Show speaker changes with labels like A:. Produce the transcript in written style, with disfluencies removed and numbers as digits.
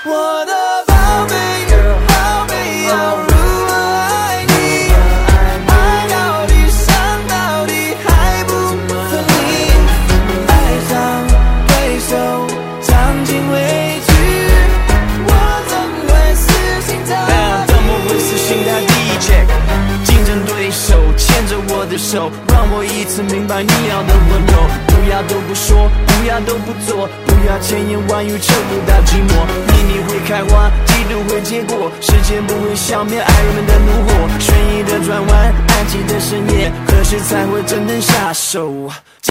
A: 我的宝贝，宝贝要如何爱你？爱到底，伤到底，还不分离。爱上对手，尝尽委屈，我怎会死心塌地？
B: 怎么会死心塌地 ？Check， 竞争对手牵着我的手，让我一次明白你要的温柔。不要都不说，不要都不做，不要千言万语撑不到寂寞。秘密会开花，嫉妒会结果，时间不会消灭爱人们的怒火。悬疑的转弯，安静的深夜，何时才会真正下手？